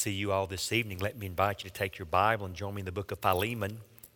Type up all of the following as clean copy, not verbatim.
see you all this evening. Let me invite you to take your Bible and join me in the book of Philemon,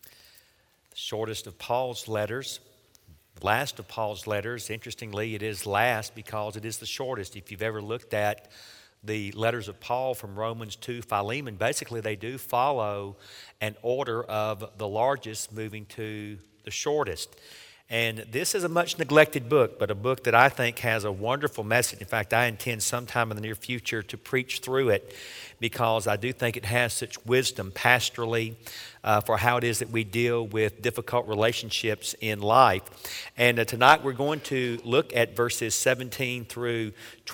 the shortest of Paul's letters, the last of Paul's letters. Interestingly, it is last because it is the shortest. If you've ever looked at the letters of Paul from Romans to Philemon, basically they do follow an order of the largest moving to the shortest. And this is a much neglected book, but a book that I think has a wonderful message. In fact, I intend sometime in the near future to preach through it because I do think it has such wisdom pastorally for how it is that we deal with difficult relationships in life. And tonight we're going to look at verses 17 through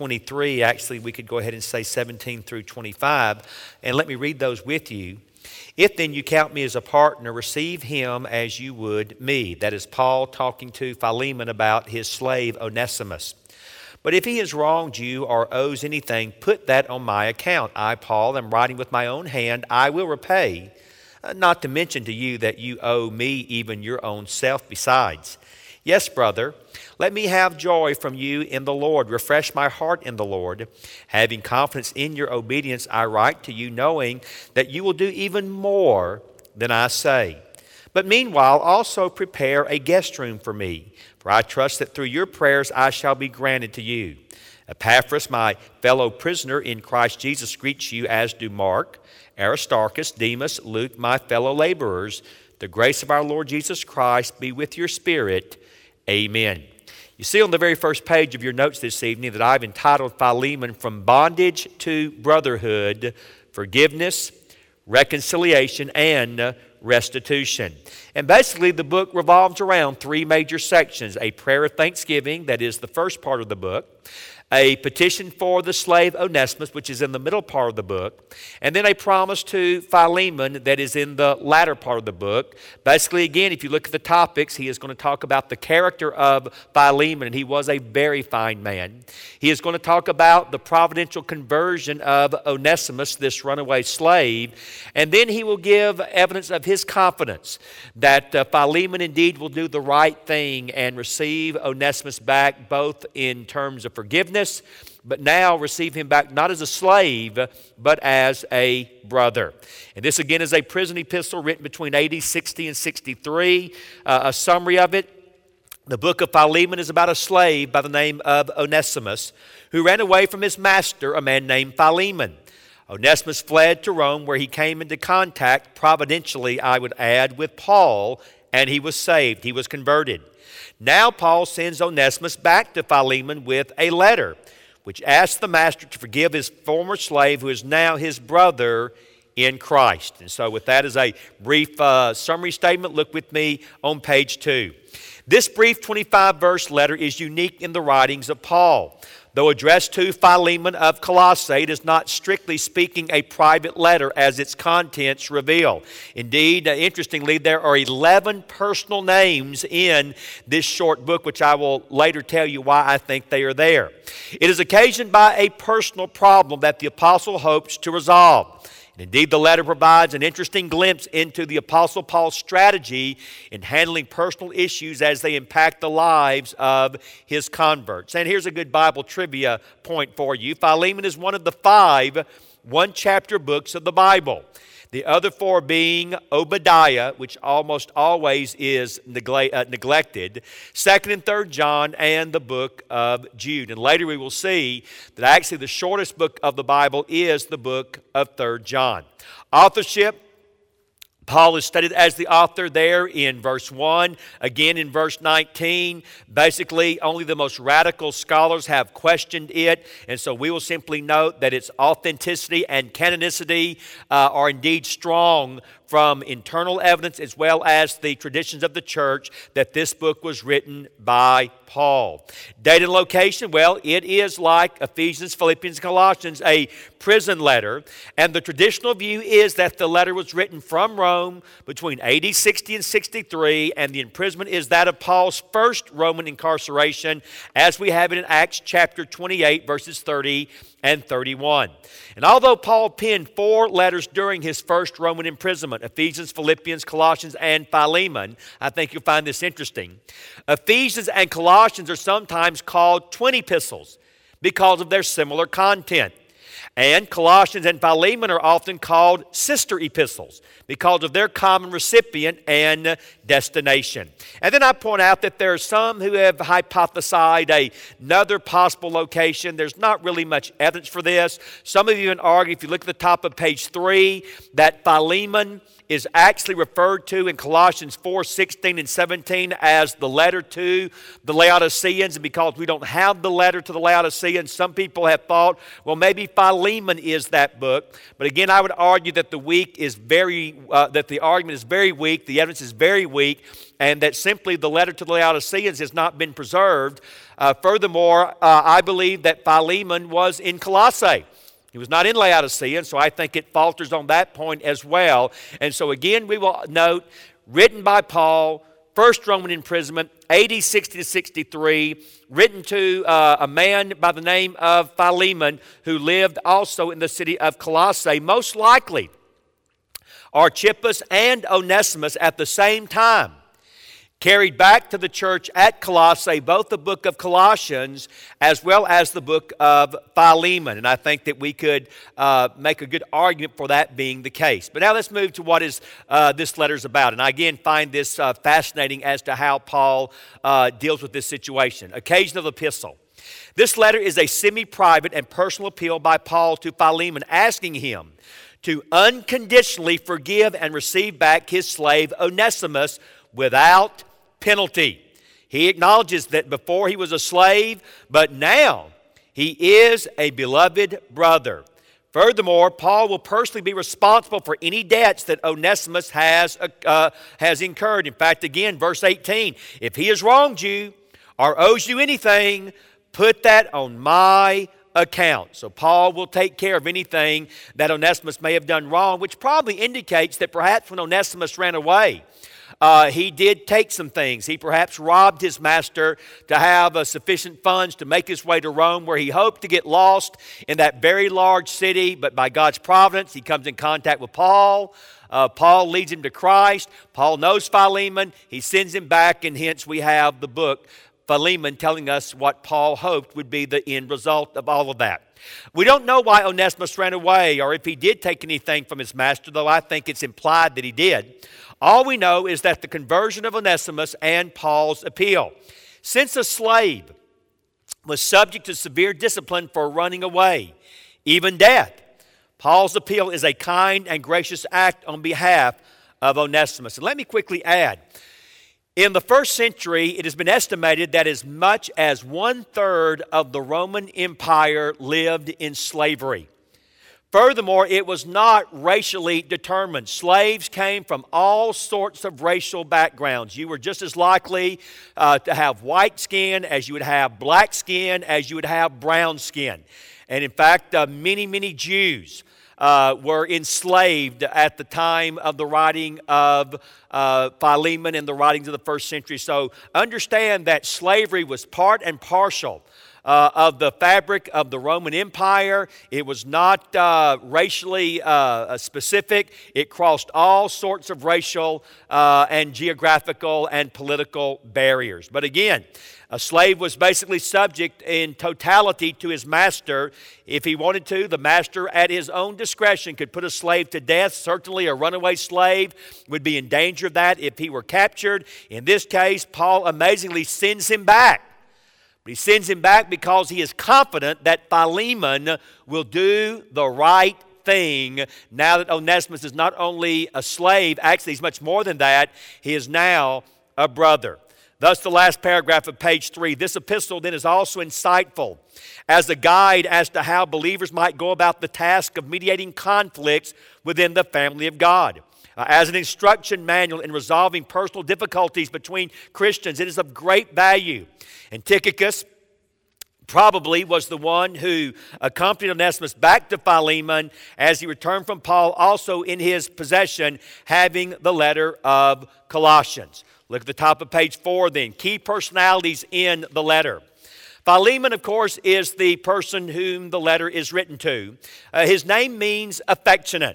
23. Actually, we could go ahead and say 17 through 25. And let me read those with you. If then you count me as a partner, receive him as you would me. That is Paul talking to Philemon about his slave Onesimus. But if he has wronged you or owes anything, put that on my account. I, Paul, am writing with my own hand. I will repay. Not to mention to you that you owe me even your own self besides. Yes, brother, let me have joy from you in the Lord. Refresh my heart in the Lord. Having confidence in your obedience, I write to you, knowing that you will do even more than I say. But meanwhile, also prepare a guest room for me, for I trust that through your prayers I shall be granted to you. Epaphras, my fellow prisoner in Christ Jesus, greets you, as do Mark, Aristarchus, Demas, Luke, my fellow laborers. The grace of our Lord Jesus Christ be with your spirit. Amen. You see on the very first page of your notes this evening that I've entitled Philemon, From Bondage to Brotherhood, Forgiveness, Reconciliation, and Restitution. And basically the book revolves around three major sections: a prayer of thanksgiving, that is the first part of the book; a petition for the slave Onesimus, which is in the middle part of the book; and then a promise to Philemon that is in the latter part of the book. Basically, again, if you look at the topics, he is going to talk about the character of Philemon, and he was a very fine man. He is going to talk about the providential conversion of Onesimus, this runaway slave, and then he will give evidence of his confidence that Philemon indeed will do the right thing and receive Onesimus back, both in terms of forgiveness, but now receive him back not as a slave, but as a brother. And this again is a prison epistle written between AD 60 and 63. A summary of it: the book of Philemon is about a slave by the name of Onesimus who ran away from his master, a man named Philemon. Onesimus fled to Rome, where he came into contact, providentially I would add, with Paul, and he was saved. He was converted. Now Paul sends Onesimus back to Philemon with a letter which asks the master to forgive his former slave, who is now his brother in Christ. And so with that as a brief summary statement, look with me on page 2. This brief 25-verse letter is unique in the writings of Paul. Though addressed to Philemon of Colossae, it is not strictly speaking a private letter as its contents reveal. Indeed, interestingly, there are 11 personal names in this short book, which I will later tell you why I think they are there. It is occasioned by a personal problem that the apostle hopes to resolve. And indeed, the letter provides an interesting glimpse into the Apostle Paul's strategy in handling personal issues as they impact the lives of his converts. And here's a good Bible trivia point for you. Philemon is one of the 5 one-chapter books of the Bible. The other 4 being Obadiah, which almost always is neglected, 2nd and 3rd John, and the book of Jude. And later we will see that actually the shortest book of the Bible is the book of 3rd John. Authorship: Paul is stated as the author there in verse 1. Again in verse 19, basically only the most radical scholars have questioned it. And so we will simply note that its authenticity and canonicity are indeed strong from internal evidence as well as the traditions of the church that this book was written by Paul. Date and location, well, it is like Ephesians, Philippians, Colossians, a prison letter. And the traditional view is that the letter was written from Rome between AD 60 and 63, and the imprisonment is that of Paul's first Roman incarceration, as we have it in Acts chapter 28, verses 30 and 31. And although Paul penned 4 letters during his first Roman imprisonment, Ephesians, Philippians, Colossians, and Philemon, I think you'll find this interesting. Ephesians and Colossians are sometimes called twin epistles because of their similar content. And Colossians and Philemon are often called sister epistles because of their common recipient and destination. And then I point out that there are some who have hypothesized another possible location. There's not really much evidence for this. Some of you even argue, if you look at the top of page 3, that Philemon is actually referred to in Colossians 4:16 and 17 as the letter to the Laodiceans. And because we don't have the letter to the Laodiceans, some people have thought, well, maybe Philemon is that book. But again, I would argue that the argument is very weak, the evidence is very weak, and that simply the letter to the Laodiceans has not been preserved. Furthermore, I believe that Philemon was in Colossae. He was not in Laodicea, and so I think it falters on that point as well. And so again, we will note, written by Paul, first Roman imprisonment, AD 60 to 63, written to a man by the name of Philemon, who lived also in the city of Colossae. Most likely, Archippus and Onesimus at the same time carried back to the church at Colossae both the book of Colossians as well as the book of Philemon. And I think that we could make a good argument for that being the case. But now let's move to what is this letter is about. And I again find this fascinating as to how Paul deals with this situation. Occasion of the epistle. This letter is a semi-private and personal appeal by Paul to Philemon, asking him to unconditionally forgive and receive back his slave Onesimus without penalty. He acknowledges that before he was a slave, but now he is a beloved brother. Furthermore, Paul will personally be responsible for any debts that Onesimus has incurred. In fact, again, verse 18, if he has wronged you or owes you anything, put that on my account. So Paul will take care of anything that Onesimus may have done wrong, which probably indicates that perhaps when Onesimus ran away, he did take some things. He perhaps robbed his master to have sufficient funds to make his way to Rome, where he hoped to get lost in that very large city. But by God's providence, he comes in contact with Paul. Paul leads him to Christ. Paul knows Philemon. He sends him back, and hence we have the book Philemon telling us what Paul hoped would be the end result of all of that. We don't know why Onesimus ran away or if he did take anything from his master, though I think it's implied that he did. All we know is that the conversion of Onesimus and Paul's appeal. Since a slave was subject to severe discipline for running away, even death, Paul's appeal is a kind and gracious act on behalf of Onesimus. And let me quickly add, in the first century, it has been estimated that as much as 1/3 of the Roman Empire lived in slavery. Furthermore, it was not racially determined. Slaves came from all sorts of racial backgrounds. You were just as likely to have white skin as you would have black skin, as you would have brown skin. And in fact, many Jews were enslaved at the time of the writing of Philemon and the writings of the first century. So understand that slavery was part and parcel of the fabric of the Roman Empire. It was not racially specific. It crossed all sorts of racial and geographical and political barriers. But again, a slave was basically subject in totality to his master. If he wanted to, the master at his own discretion could put a slave to death. Certainly a runaway slave would be in danger of that if he were captured. In this case, Paul amazingly sends him back. But he sends him back because he is confident that Philemon will do the right thing now that Onesimus is not only a slave, actually he's much more than that, he is now a brother. Thus the last paragraph of page 3. This epistle then is also insightful as a guide as to how believers might go about the task of mediating conflicts within the family of God. As an instruction manual in resolving personal difficulties between Christians, it is of great value. And Tychicus probably was the one who accompanied Onesimus back to Philemon as he returned from Paul, also in his possession, having the letter of Colossians. Look at the top of page 4 then. Key personalities in the letter. Philemon, of course, is the person whom the letter is written to. His name means affectionate.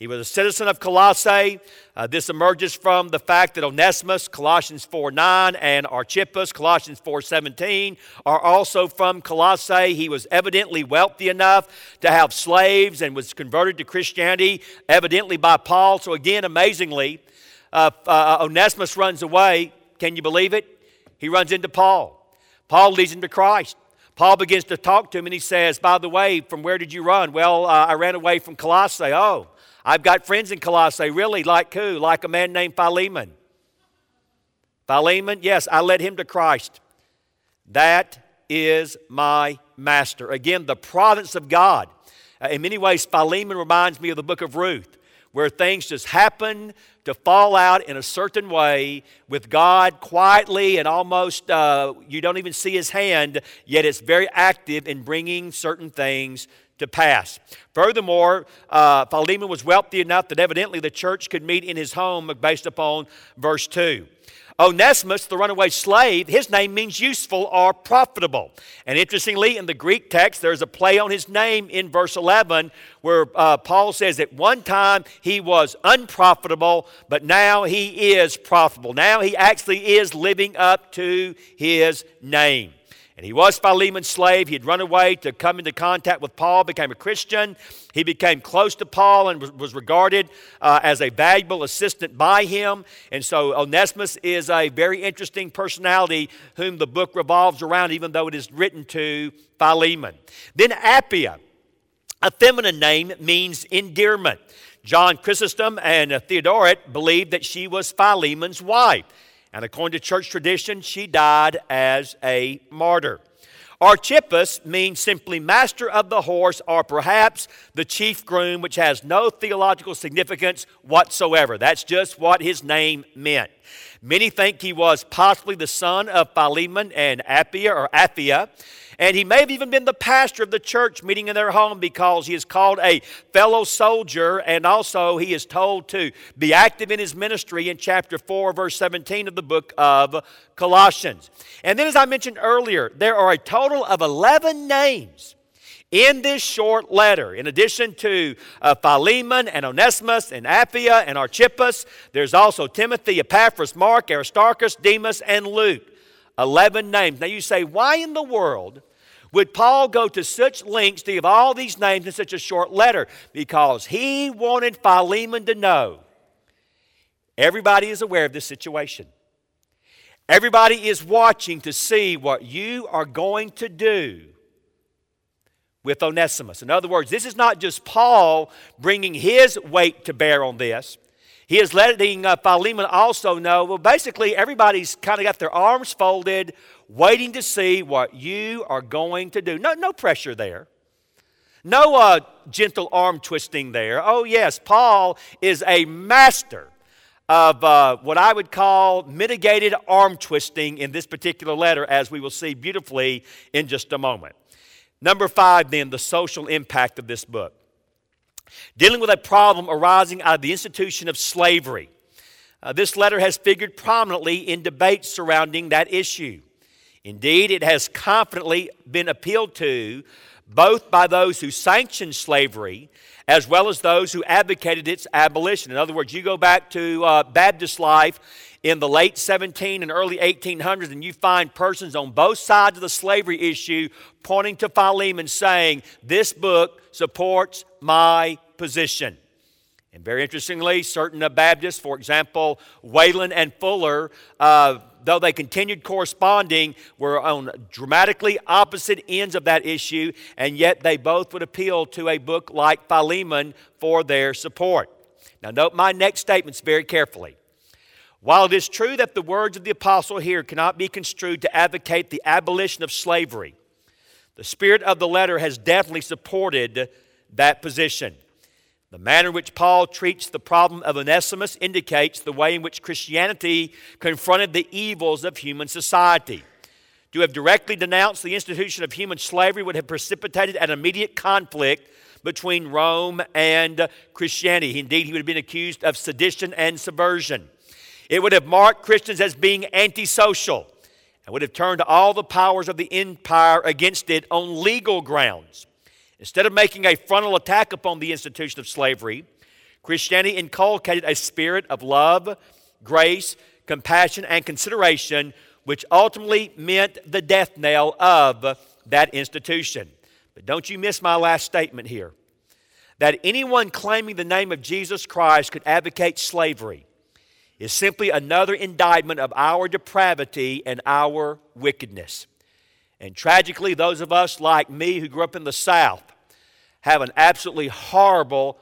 He was a citizen of Colossae. This emerges from the fact that Onesimus, Colossians 4:9, and Archippus, Colossians 4:17, are also from Colossae. He was evidently wealthy enough to have slaves and was converted to Christianity, evidently by Paul. So again, amazingly, Onesimus runs away. Can you believe it? He runs into Paul. Paul leads him to Christ. Paul begins to talk to him and he says, by the way, from where did you run? Well, I ran away from Colossae. Oh, I've got friends in Colossae. Really? Like who? Like a man named Philemon. Philemon? Yes, I led him to Christ. That is my master. Again, the providence of God. In many ways, Philemon reminds me of the book of Ruth, where things just happen to fall out in a certain way with God quietly and almost you don't even see his hand, yet it's very active in bringing certain things to pass. Furthermore, Philemon was wealthy enough that evidently the church could meet in his home based upon verse 2. Onesimus, the runaway slave, his name means useful or profitable. And interestingly, in the Greek text, there's a play on his name in verse 11 where Paul says at one time he was unprofitable, but now he is profitable. Now he actually is living up to his name. And he was Philemon's slave. He had run away to come into contact with Paul, became a Christian. He became close to Paul and was regarded as a valuable assistant by him. And so Onesimus is a very interesting personality whom the book revolves around, even though it is written to Philemon. Then Apphia, a feminine name, means endearment. John Chrysostom and Theodoret believed that she was Philemon's wife. And according to church tradition, she died as a martyr. Archippus means simply master of the horse or perhaps the chief groom, which has no theological significance whatsoever. That's just what his name meant. Many think he was possibly the son of Philemon and Apphia. And he may have even been the pastor of the church meeting in their home because he is called a fellow soldier, and also he is told to be active in his ministry in chapter 4, verse 17 of the book of Colossians. And then as I mentioned earlier, there are a total of 11 names in this short letter. In addition to Philemon and Onesimus and Apphia and Archippus, there's also Timothy, Epaphras, Mark, Aristarchus, Demas, and Luke. 11 names. Now you say, why in the world would Paul go to such lengths to give all these names in such a short letter? Because he wanted Philemon to know everybody is aware of this situation. Everybody is watching to see what you are going to do with Onesimus. In other words, this is not just Paul bringing his weight to bear on this. He is letting Philemon also know, well, basically everybody's kind of got their arms folded, waiting to see what you are going to do. No pressure there. No gentle arm twisting there. Oh yes, Paul is a master of what I would call mitigated arm twisting in this particular letter, as we will see beautifully in just a moment. Number 5 then, the social impact of this book. Dealing with a problem arising out of the institution of slavery. This letter has figured prominently in debates surrounding that issue. Indeed, it has confidently been appealed to both by those who sanctioned slavery as well as those who advocated its abolition. In other words, you go back to Baptist life in the late 17 and early 1800s, and you find persons on both sides of the slavery issue pointing to Philemon saying, this book supports my position. And very interestingly, certain Baptists, for example, Wayland and Fuller, though they continued corresponding, were on dramatically opposite ends of that issue, and yet they both would appeal to a book like Philemon for their support. Now note my next statements very carefully. While it is true that the words of the apostle here cannot be construed to advocate the abolition of slavery, the spirit of the letter has definitely supported that position. The manner in which Paul treats the problem of Onesimus indicates the way in which Christianity confronted the evils of human society. To have directly denounced the institution of human slavery would have precipitated an immediate conflict between Rome and Christianity. Indeed, he would have been accused of sedition and subversion. It would have marked Christians as being antisocial and would have turned all the powers of the empire against it on legal grounds. Instead of making a frontal attack upon the institution of slavery, Christianity inculcated a spirit of love, grace, compassion, and consideration, which ultimately meant the death knell of that institution. But don't you miss my last statement here. That anyone claiming the name of Jesus Christ could advocate slavery is simply another indictment of our depravity and our wickedness. And tragically, those of us like me who grew up in the South have an absolutely horrible,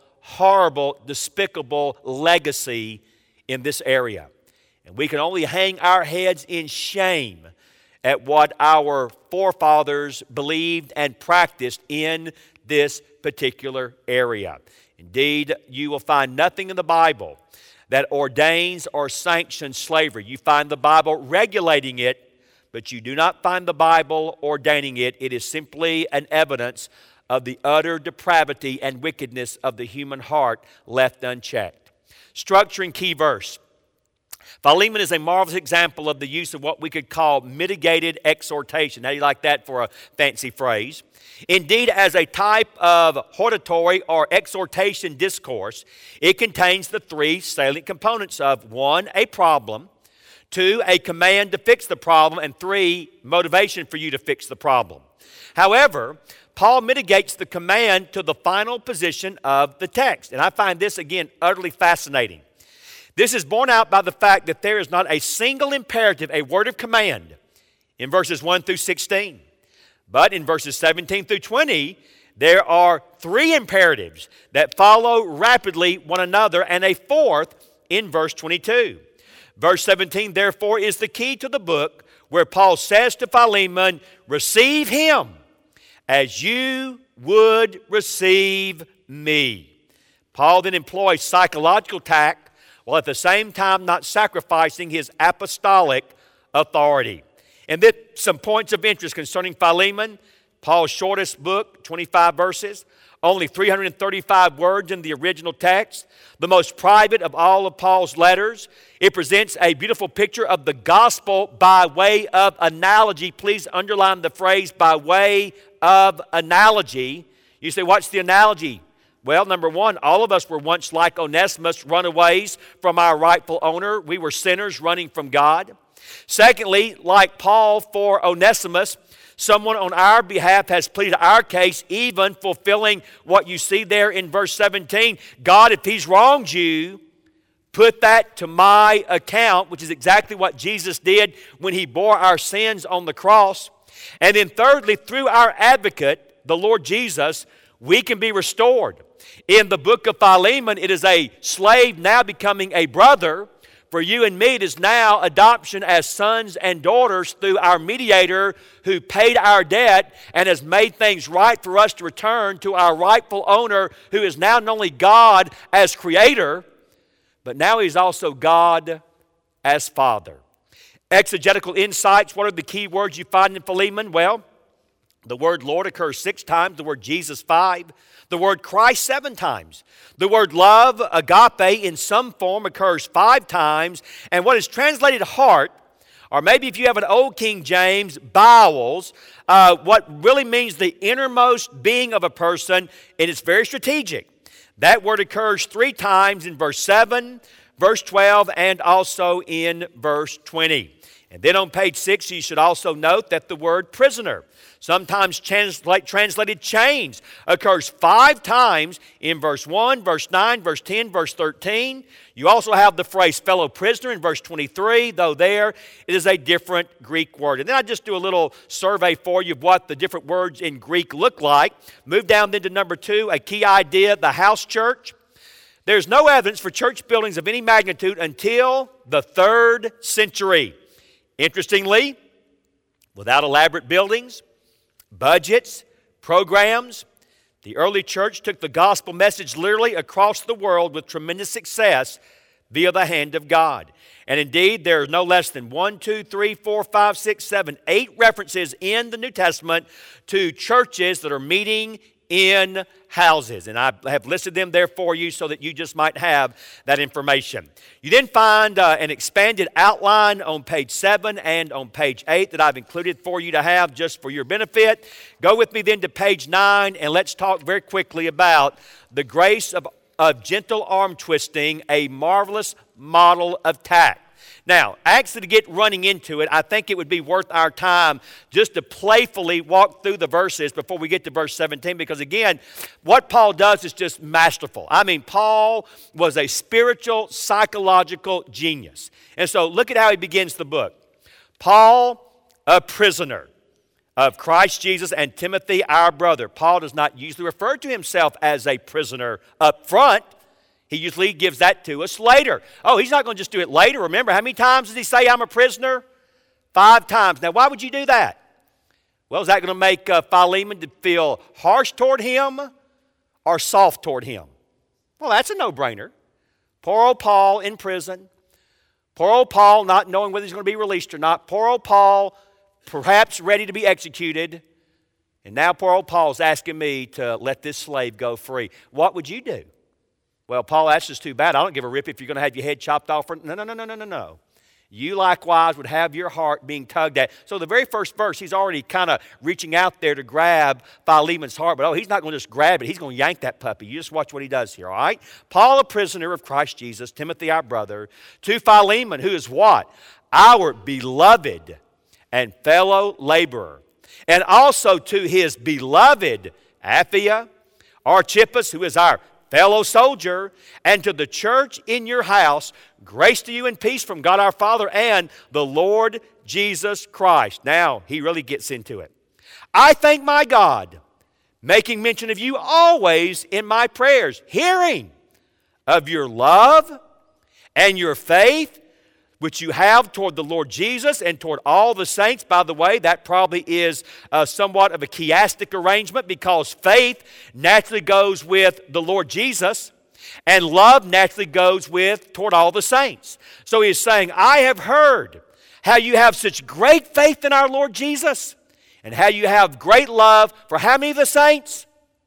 despicable legacy in this area. And we can only hang our heads in shame at what our forefathers believed and practiced in this particular area. Indeed, you will find nothing in the Bible that ordains or sanctions slavery. You find the Bible regulating it, but you do not find the Bible ordaining it. It is simply an evidence of the utter depravity and wickedness of the human heart left unchecked. Structure and key verse. Philemon is a marvelous example of the use of what we could call mitigated exhortation. How do you like that for a fancy phrase? Indeed, as a type of hortatory or exhortation discourse, it contains the three salient components of 1, a problem, 2, a command to fix the problem, and 3, motivation for you to fix the problem. However, Paul mitigates the command to the final position of the text. And I find this, again, utterly fascinating. This is borne out by the fact that there is not a single imperative, a word of command, in verses 1 through 16. But in verses 17 through 20, there are 3 imperatives that follow rapidly one another, and a 4th in verse 22. Verse 17, therefore, is the key to the book where Paul says to Philemon, receive him as you would receive me. Paul then employs psychological tact while at the same time not sacrificing his apostolic authority. And then some points of interest concerning Philemon, Paul's shortest book, 25 verses, only 335 words in the original text, the most private of all of Paul's letters. It presents a beautiful picture of the gospel by way of analogy. Please underline the phrase by way of analogy. You say, what's the analogy? Well, number 1, all of us were once like Onesimus, runaways from our rightful owner. We were sinners running from God. Secondly, like Paul for Onesimus, someone on our behalf has pleaded our case, even fulfilling what you see there in verse 17. God, if he's wronged you, put that to my account, which is exactly what Jesus did when he bore our sins on the cross. And then thirdly, through our advocate, the Lord Jesus, we can be restored. In the book of Philemon, it is a slave now becoming a brother. For you and me, it is now adoption as sons and daughters through our mediator who paid our debt and has made things right for us to return to our rightful owner, who is now not only God as creator, but now he's also God as Father. Exegetical insights, what are the key words you find in Philemon? Well, the word Lord occurs 6 times, the word Jesus 5, the word Christ 7 times. The word love, agape, in some form occurs 5 times. And what is translated heart, or maybe if you have an old King James, bowels, what really means the innermost being of a person, and it's very strategic. That word occurs 3 times in verse 7, verse 12, and also in verse 20. And then on page 6, you should also note that the word prisoner, sometimes translated chains, occurs 5 times in verse 1, verse 9, verse 10, verse 13. You also have the phrase fellow prisoner in verse 23, though there it is a different Greek word. And then I just do a little survey for you of what the different words in Greek look like. Move down then to number 2, a key idea, the house church. There's no evidence for church buildings of any magnitude until the 3rd century. Interestingly, without elaborate buildings, budgets, programs, the early church took the gospel message literally across the world with tremendous success via the hand of God. And indeed, there are no less than 1, 2, 3, 4, 5, 6, 7, 8 references in the New Testament to churches that are meeting in houses. And I have listed them there for you so that you just might have that information. You then find an expanded outline on page 7 and on page 8 that I've included for you to have just for your benefit. Go with me then to page 9 and let's talk very quickly about the grace of of gentle arm twisting, a marvelous model of tact. Now, actually to get running into it, I think it would be worth our time just to playfully walk through the verses before we get to verse 17, because again, what Paul does is just masterful. I mean, Paul was a spiritual, psychological genius. And so look at how he begins the book. Paul, a prisoner of Christ Jesus, and Timothy, our brother. Paul does not usually refer to himself as a prisoner up front. He usually gives that to us later. Oh, he's not going to just do it later. Remember, how many times does he say, I'm a prisoner? 5 times. Now, why would you do that? Well, is that going to make Philemon to feel harsh toward him or soft toward him? Well, that's a no-brainer. Poor old Paul in prison. Poor old Paul not knowing whether he's going to be released or not. Poor old Paul perhaps ready to be executed. And now poor old Paul's asking me to let this slave go free. What would you do? Well, Paul, that's just too bad. I don't give a rip if you're going to have your head chopped off. No. You likewise would have your heart being tugged at. So the very first verse, he's already kind of reaching out there to grab Philemon's heart. But he's not going to just grab it. He's going to yank that puppy. You just watch what he does here, all right? Paul, a prisoner of Christ Jesus, Timothy, our brother, to Philemon, who is what? Our beloved and fellow laborer. And also to his beloved Apphia, Archippus, who is our fellow soldier, and to the church in your house, grace to you and peace from God our Father and the Lord Jesus Christ. Now, he really gets into it. I thank my God, making mention of you always in my prayers, hearing of your love and your faith, which you have toward the Lord Jesus and toward all the saints. By the way, that probably is somewhat of a chiastic arrangement, because faith naturally goes with the Lord Jesus and love naturally goes with toward all the saints. So he is saying, I have heard how you have such great faith in our Lord Jesus and how you have great love for how many of the saints?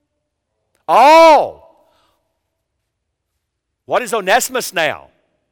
All. What is Onesimus now?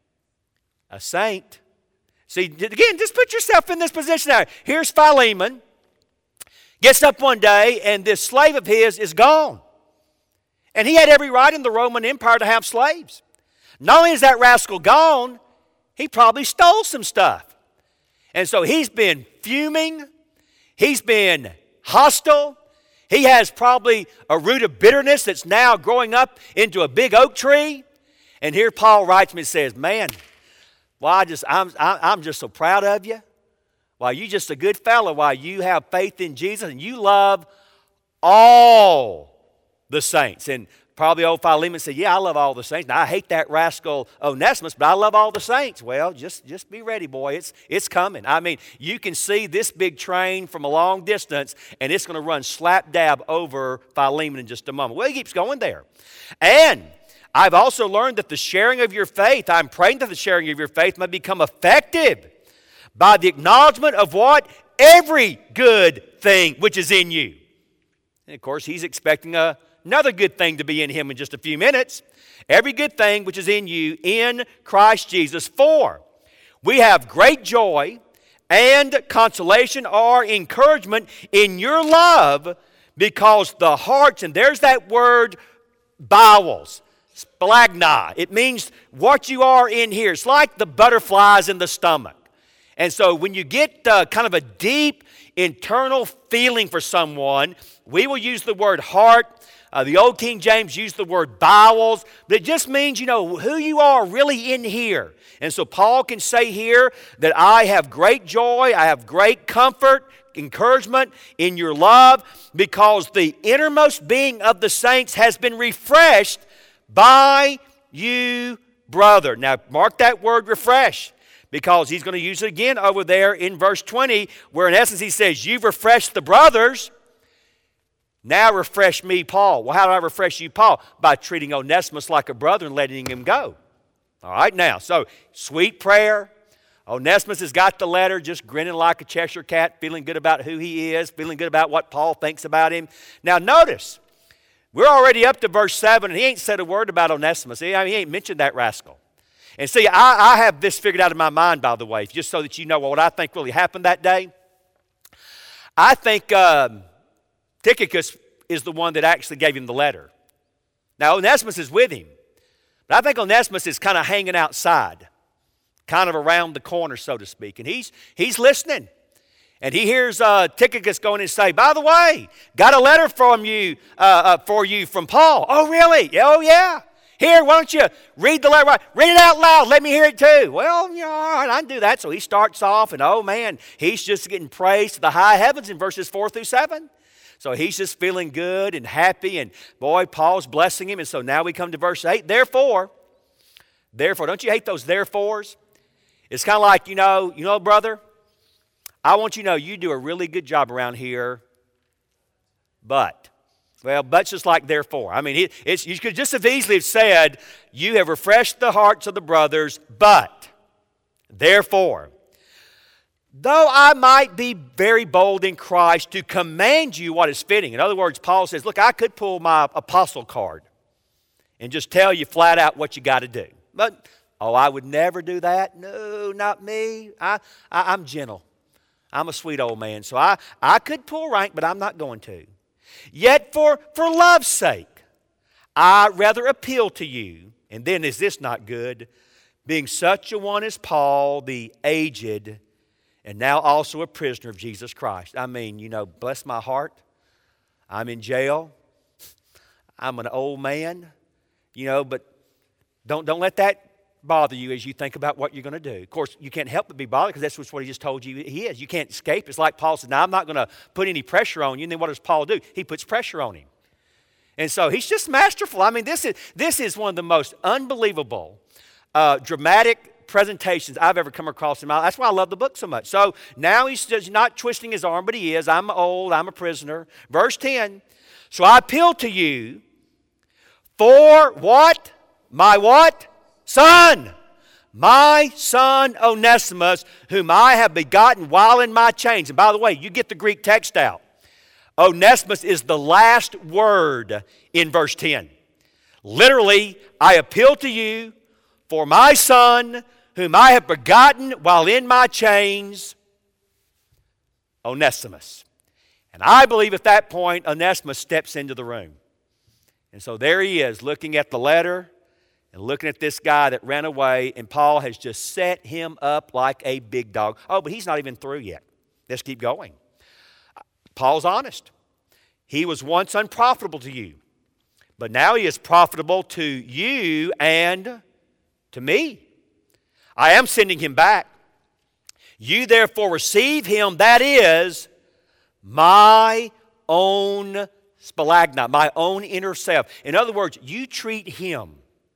A saint. See, again, just put yourself in this position now. Here's Philemon. Gets up one day, and this slave of his is gone. And he had every right in the Roman Empire to have slaves. Not only is that rascal gone, he probably stole some stuff. And so he's been fuming. He's been hostile. He has probably a root of bitterness that's now growing up into a big oak tree. And here Paul writes me and says, man, well, I'm just so proud of you. Why, you just a good fellow. Why, you have faith in Jesus and you love all the saints. And probably old Philemon said, yeah, I love all the saints. Now, I hate that rascal Onesimus, but I love all the saints. Well, just be ready, boy. It's coming. I mean, you can see this big train from a long distance, and it's going to run slap dab over Philemon in just a moment. Well, he keeps going there. And I've also learned that the sharing of your faith, I'm praying that the sharing of your faith might become effective by the acknowledgement of what? Every good thing which is in you. And of course, he's expecting another good thing to be in him in just a few minutes. Every good thing which is in you in Christ Jesus. For we have great joy and consolation or encouragement in your love, because the hearts, and there's that word bowels, splagna. It means what you are in here. It's like the butterflies in the stomach. And so when you get kind of a deep internal feeling for someone, we will use the word heart. The old King James used the word bowels, but it just means, who you are really in here. And so Paul can say here that I have great joy, I have great comfort, encouragement in your love, because the innermost being of the saints has been refreshed by you, brother. Now, mark that word refresh, because he's going to use it again over there in verse 20, where in essence he says, you've refreshed the brothers. Now refresh me, Paul. Well, how do I refresh you, Paul? By treating Onesimus like a brother and letting him go. All right, now, so sweet prayer. Onesimus has got the letter, just grinning like a Cheshire cat, feeling good about who he is, feeling good about what Paul thinks about him. Now, notice, we're already up to verse 7, and he ain't said a word about Onesimus. He ain't mentioned that rascal. And see, I have this figured out in my mind, by the way, just so that you know what I think really happened that day. I think Tychicus is the one that actually gave him the letter. Now, Onesimus is with him. But I think Onesimus is kind of hanging outside, kind of around the corner, so to speak. And he's listening. And he hears Tychicus going and say, by the way, got a letter from you, for you from Paul. Oh, really? Oh, yeah. Here, why don't you read the letter? Read it out loud. Let me hear it too. Well, all right, I can do that. So he starts off, and oh, man, he's just getting praise to the high heavens in verses 4 through 7. So he's just feeling good and happy, and boy, Paul's blessing him. And so now we come to verse 8. Therefore, don't you hate those therefores? It's kind of like, you know, brother, I want you to know you do a really good job around here, but's just like therefore. I mean, you could just as easily have said, you have refreshed the hearts of the brothers, but therefore, though I might be very bold in Christ to command you what is fitting. In other words, Paul says, look, I could pull my apostle card and just tell you flat out what you got to do. But, I would never do that. No, not me. I'm gentle. I'm a sweet old man. So I could pull rank, but I'm not going to. Yet for love's sake, I rather appeal to you. And then is this not good? Being such a one as Paul, the aged, and now also a prisoner of Jesus Christ. I mean, bless my heart. I'm in jail. I'm an old man, but don't let that bother you as you think about what you're going to do. Of course, you can't help but be bothered because that's what he just told you he is. You can't escape. It's like Paul said, now I'm not going to put any pressure on you. And then what does Paul do? He puts pressure on him. And so he's just masterful. I mean, this is one of the most unbelievable, dramatic presentations I've ever come across in my life. That's why I love the book so much. So now he's just not twisting his arm, but he is. I'm old. I'm a prisoner. Verse 10, so I appeal to you for what? My what? Son, my son Onesimus, whom I have begotten while in my chains. And by the way, you get the Greek text out. Onesimus is the last word in verse 10. Literally, I appeal to you for my son, whom I have begotten while in my chains, Onesimus. And I believe at that point, Onesimus steps into the room. And so there he is, looking at the letter, and looking at this guy that ran away, and Paul has just set him up like a big dog. Oh, but he's not even through yet. Let's keep going. Paul's honest. He was once unprofitable to you, but now he is profitable to you and to me. I am sending him back. You therefore receive him, that is, my own spalagna, my own inner self. In other words, you treat him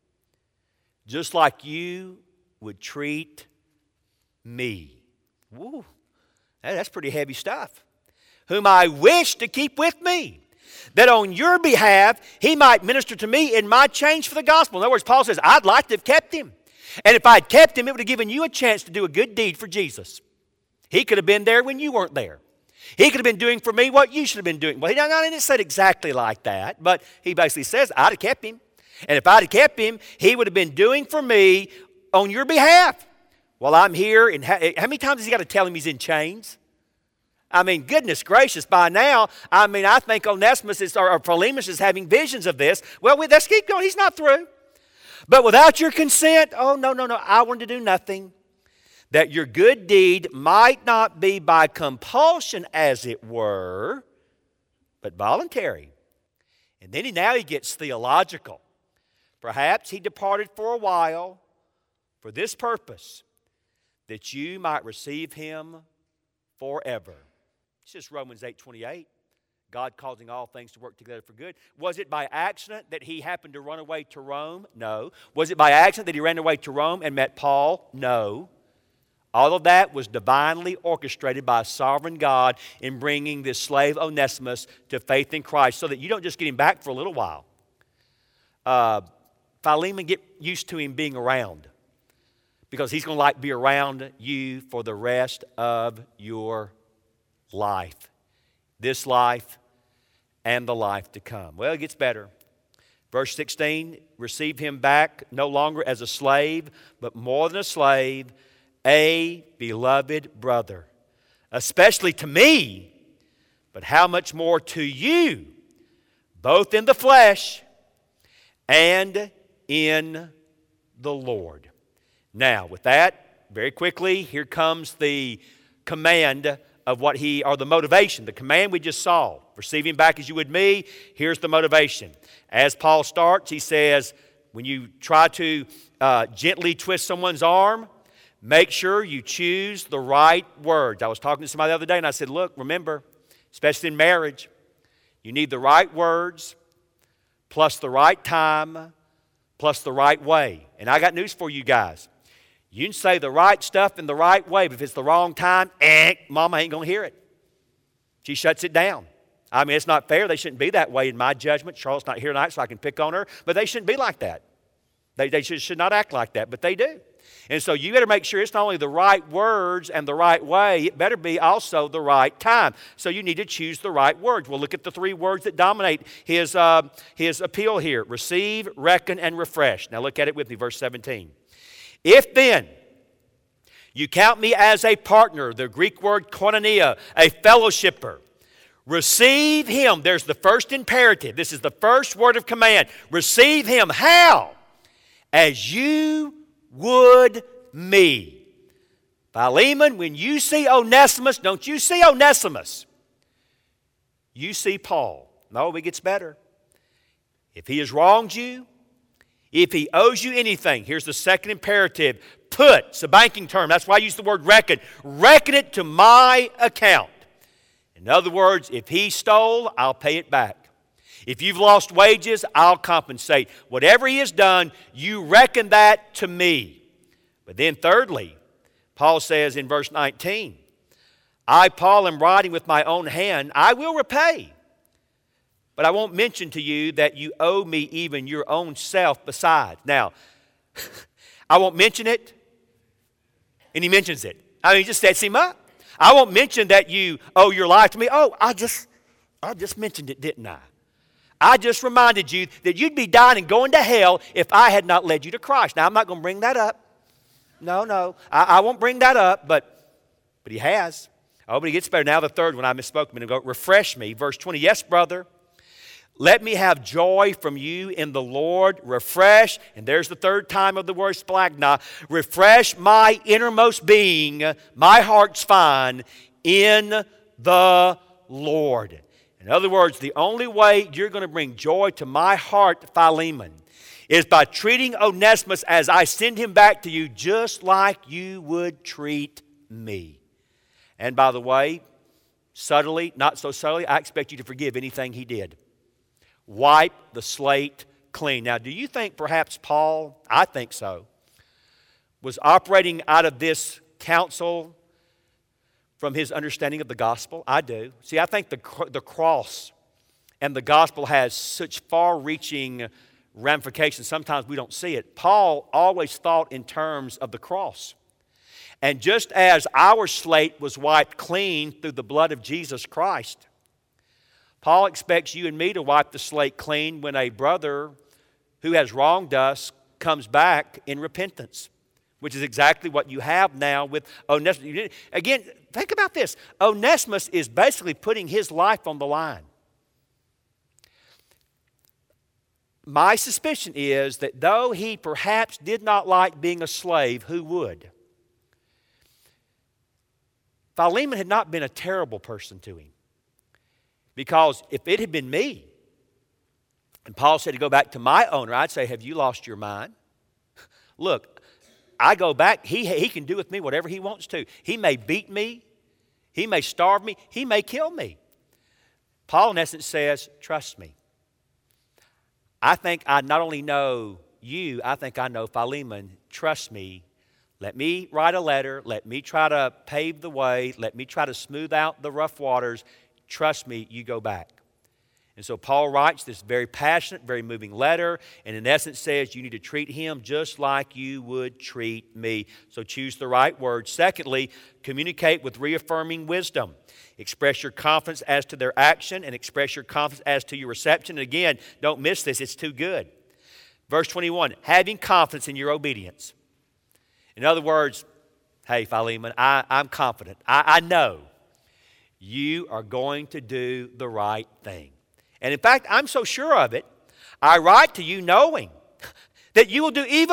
just like you would treat me. Woo, that's pretty heavy stuff. Whom I wish to keep with me, that on your behalf he might minister to me in my change for the gospel. In other words, Paul says, I'd like to have kept him. And if I'd kept him, it would have given you a chance to do a good deed for Jesus. He could have been there when you weren't there. He could have been doing for me what you should have been doing. Well, he didn't say it exactly like that, but he basically says, I'd have kept him. And if I'd have kept him, he would have been doing for me on your behalf. While I'm here, and how many times has he got to tell him he's in chains? I mean, goodness gracious, by now, I think Onesimus or Philemus is having visions of this. Well, let's keep going. He's not through. But without your consent, no, I wanted to do nothing. That your good deed might not be by compulsion, as it were, but voluntary. And then now he gets theological. Perhaps he departed for a while for this purpose, that you might receive him forever. It's just Romans 8:28. God causing all things to work together for good. Was it by accident that he happened to run away to Rome? No. Was it by accident that he ran away to Rome and met Paul? No. All of that was divinely orchestrated by a sovereign God in bringing this slave Onesimus to faith in Christ so that you don't just get him back for a little while. Philemon, get used to him being around because he's going to be around you for the rest of your life. This life and the life to come. Well, it gets better. Verse 16, receive him back no longer as a slave, but more than a slave, a beloved brother, especially to me, but how much more to you, both in the flesh and in the Lord. Now, with that, very quickly, here comes the command of the motivation. The command we just saw, receive him back as you would me, here's the motivation. As Paul starts, he says, when you try to gently twist someone's arm, make sure you choose the right words. I was talking to somebody the other day and I said, look, remember, especially in marriage, you need the right words plus the right time plus the right way. And I got news for you guys. You can say the right stuff in the right way, but if it's the wrong time, mama ain't going to hear it. She shuts it down. I mean, it's not fair. They shouldn't be that way in my judgment. Charlotte's not here tonight, so I can pick on her. But they shouldn't be like that. They should not act like that, but they do. And so you better make sure it's not only the right words and the right way, it better be also the right time. So you need to choose the right words. We'll look at the three words that dominate his appeal here. Receive, reckon, and refresh. Now look at it with me, verse 17. If then you count me as a partner, the Greek word koinonia, a fellowshipper, receive him. There's the first imperative. This is the first word of command. Receive him. How? As you would me. Philemon, when you see Onesimus, don't you see Onesimus. You see Paul. No, it gets better. If he has wronged you, if he owes you anything, here's the second imperative. Put, it's a banking term. That's why I use the word reckon. Reckon it to my account. In other words, if he stole, I'll pay it back. If you've lost wages, I'll compensate. Whatever he has done, you reckon that to me. But then thirdly, Paul says in verse 19, I, Paul, am writing with my own hand, I will repay. But I won't mention to you that you owe me even your own self besides. Now, I won't mention it, and he mentions it. I mean, he just sets him up. I won't mention that you owe your life to me. Oh, I just mentioned it, didn't I? I just reminded you that you'd be dying and going to hell if I had not led you to Christ. Now, I'm not going to bring that up. No. I won't bring that up, but he has. Oh, but he gets better. Now the third one, I misspoke a minute ago. Refresh me. Verse 20, yes, brother. Let me have joy from you in the Lord. Refresh, and there's the third time of the word splagna. Refresh my innermost being, my heart's fine, in the Lord. In other words, the only way you're going to bring joy to my heart, Philemon, is by treating Onesimus as I send him back to you just like you would treat me. And by the way, subtly, not so subtly, I expect you to forgive anything he did. Wipe the slate clean. Now, do you think perhaps Paul, I think so, was operating out of this counsel from his understanding of the gospel? I do. See, I think the cross and the gospel has such far-reaching ramifications. Sometimes we don't see it. Paul always thought in terms of the cross. And just as our slate was wiped clean through the blood of Jesus Christ, Paul expects you and me to wipe the slate clean when a brother who has wronged us comes back in repentance, which is exactly what you have now with Onesimus. Again, think about this. Onesimus is basically putting his life on the line. My suspicion is that though he perhaps did not like being a slave, who would? Philemon had not been a terrible person to him. Because if it had been me, and Paul said to go back to my owner, I'd say, have you lost your mind? Look, I go back, he can do with me whatever he wants to. He may beat me, he may starve me, he may kill me. Paul in essence says, trust me. I think I not only know you, I think I know Philemon. Trust me. Let me write a letter. Let me try to pave the way. Let me try to smooth out the rough waters. Trust me, you go back. And so Paul writes this very passionate, very moving letter, and in essence says you need to treat him just like you would treat me. So choose the right word. Secondly, communicate with reaffirming wisdom. Express your confidence as to their action and express your confidence as to your reception. And again, don't miss this, it's too good. Verse 21, having confidence in your obedience. In other words, hey, Philemon, I'm confident. I know you are going to do the right thing. And in fact, I'm so sure of it, I write to you knowing that you will do even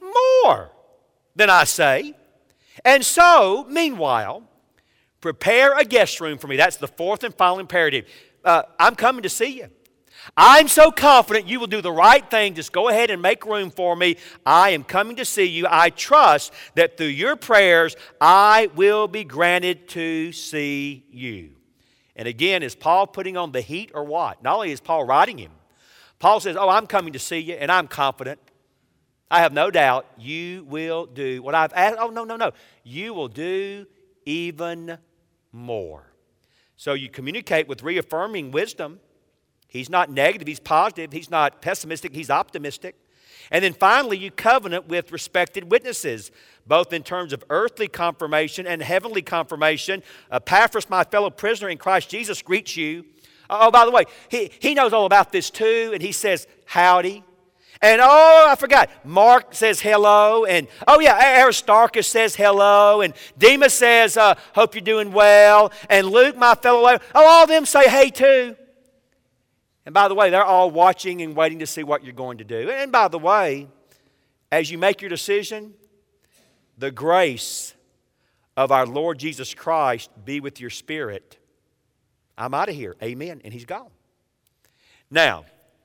more than I say. And so, meanwhile, prepare a guest room for me. That's the fourth and final imperative. I'm coming to see you. I'm so confident you will do the right thing. Just go ahead and make room for me. I am coming to see you. I trust that through your prayers, I will be granted to see you. And again, is Paul putting on the heat or what? Not only is Paul writing him, Paul says, I'm coming to see you, and I'm confident. I have no doubt you will do what I've asked. Oh, no. You will do even more. So you communicate with reaffirming wisdom. He's not negative, he's positive. He's not pessimistic, he's optimistic. And then finally, you covenant with respected witnesses, both in terms of earthly confirmation and heavenly confirmation. Epaphras, my fellow prisoner in Christ Jesus, greets you. Oh, by the way, he knows all about this too, and he says, howdy. And I forgot, Mark says hello, and Aristarchus says hello, and Demas says, hope you're doing well, and Luke, my fellow, all of them say hey too. And by the way, they're all watching and waiting to see what you're going to do. And by the way, as you make your decision, the grace of our Lord Jesus Christ be with your spirit. I'm out of here. Amen. And he's gone. Now,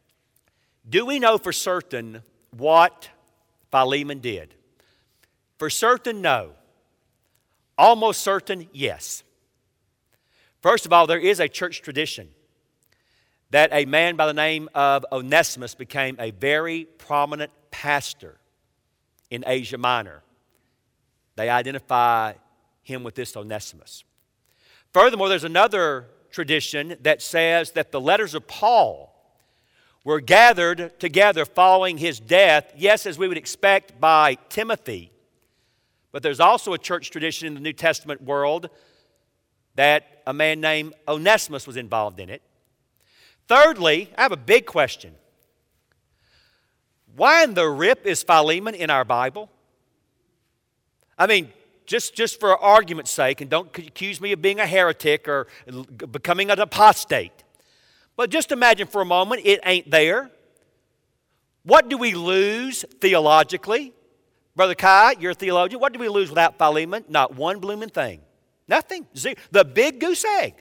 do we know for certain what Philemon did? For certain, no. Almost certain, yes. First of all, there is a church tradition that a man by the name of Onesimus became a very prominent pastor in Asia Minor. They identify him with this Onesimus. Furthermore, there's another tradition that says that the letters of Paul were gathered together following his death, yes, as we would expect, by Timothy. But there's also a church tradition in the New Testament world that a man named Onesimus was involved in it. Thirdly, I have a big question. Why in the rip is Philemon in our Bible? I mean, just for argument's sake, and don't accuse me of being a heretic or becoming an apostate. But just imagine for a moment it ain't there. What do we lose theologically? Brother Kai, you're a theologian. What do we lose without Philemon? Not one blooming thing. Nothing. Zero. The big goose egg.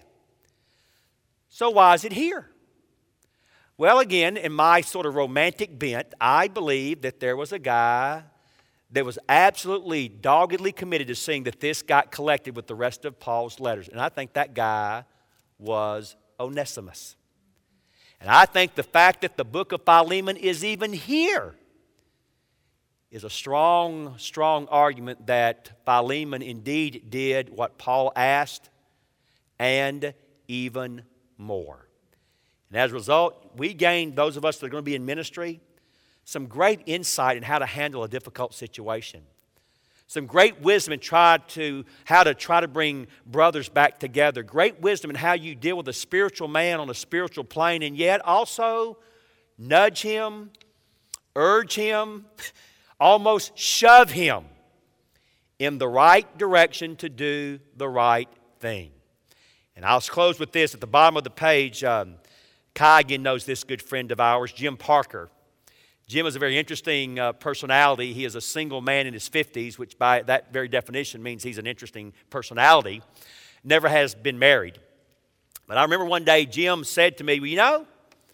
So why is it here? Well, again, in my sort of romantic bent, I believe that there was a guy that was absolutely doggedly committed to seeing that this got collected with the rest of Paul's letters. And I think that guy was Onesimus. And I think the fact that the book of Philemon is even here is a strong, strong argument that Philemon indeed did what Paul asked and even more. And as a result, we gained, those of us that are going to be in ministry, some great insight in how to handle a difficult situation. Some great wisdom in how to try to bring brothers back together. Great wisdom in how you deal with a spiritual man on a spiritual plane, and yet also nudge him, urge him, almost shove him in the right direction to do the right thing. And I'll close with this. At the bottom of the page, Kai again knows this good friend of ours, Jim Parker. Jim is a very interesting personality. He is a single man in his 50s, which by that very definition means he's an interesting personality. Never has been married. But I remember one day Jim said to me, well, you know,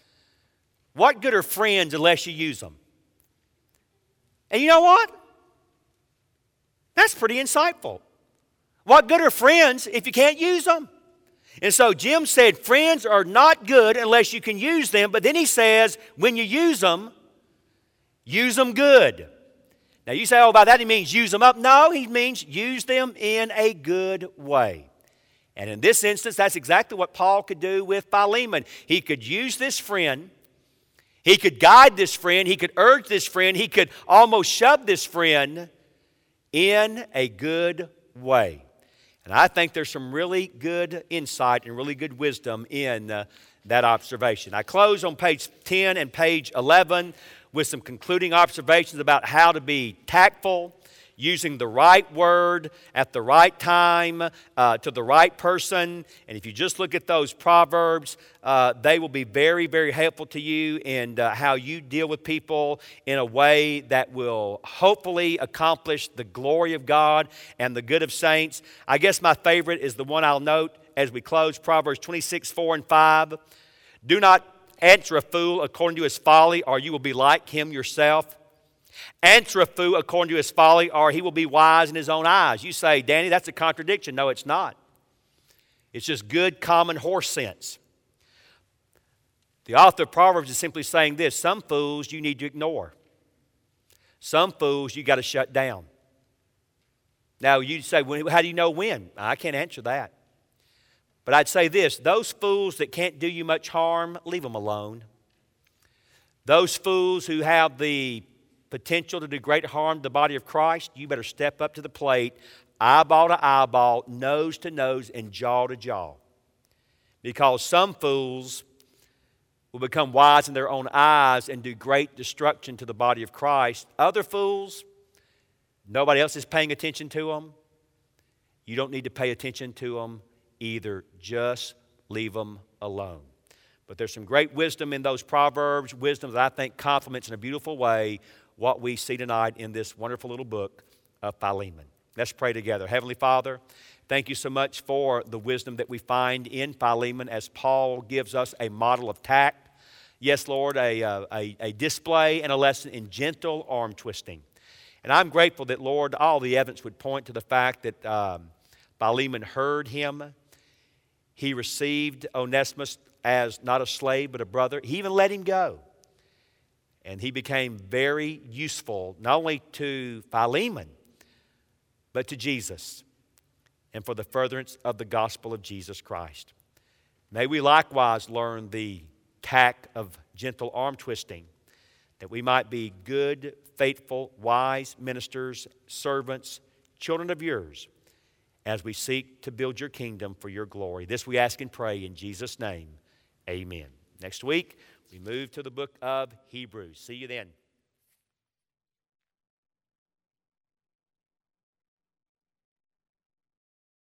what good are friends unless you use them? And you know what? That's pretty insightful. What good are friends if you can't use them? And so Jim said, friends are not good unless you can use them. But then he says, when you use them good. Now you say, by that he means use them up. No, he means use them in a good way. And in this instance, that's exactly what Paul could do with Philemon. He could use this friend. He could guide this friend. He could urge this friend. He could almost shove this friend in a good way. And I think there's some really good insight and really good wisdom in that observation. I close on page 10 and page 11 with some concluding observations about how to be tactful. using the right word at the right time to the right person. And if you just look at those Proverbs, they will be very, very helpful to you in how you deal with people in a way that will hopefully accomplish the glory of God and the good of saints. I guess my favorite is the one I'll note as we close, Proverbs 26, 4 and 5. Do not answer a fool according to his folly, or you will be like him yourself. Answer a fool according to his folly, or he will be wise in his own eyes. You say, Danny, that's a contradiction. No, it's not. It's just good common horse sense. The author of Proverbs is simply saying this: some fools you need to ignore. Some fools you got to shut down. Now, you say, well, how do you know when? I can't answer that. But I'd say this: those fools that can't do you much harm, leave them alone. Those fools who have the potential to do great harm to the body of Christ, you better step up to the plate, eyeball to eyeball, nose to nose, and jaw to jaw. Because some fools will become wise in their own eyes and do great destruction to the body of Christ. Other fools, nobody else is paying attention to them. You don't need to pay attention to them either. Just leave them alone. But there's some great wisdom in those Proverbs, wisdom that I think complements in a beautiful way what we see tonight in this wonderful little book of Philemon. Let's pray together. Heavenly Father, thank you so much for the wisdom that we find in Philemon as Paul gives us a model of tact. Yes, Lord, a display and a lesson in gentle arm twisting. And I'm grateful that, Lord, all the evidence would point to the fact that Philemon heard him. He received Onesimus as not a slave but a brother. He even let him go. And he became very useful not only to Philemon but to Jesus and for the furtherance of the gospel of Jesus Christ. May we likewise learn the tact of gentle arm twisting, that we might be good, faithful, wise ministers, servants, children of yours, as we seek to build your kingdom for your glory. This we ask and pray in Jesus' name. Amen. Next week, we move to the book of Hebrews. See you then.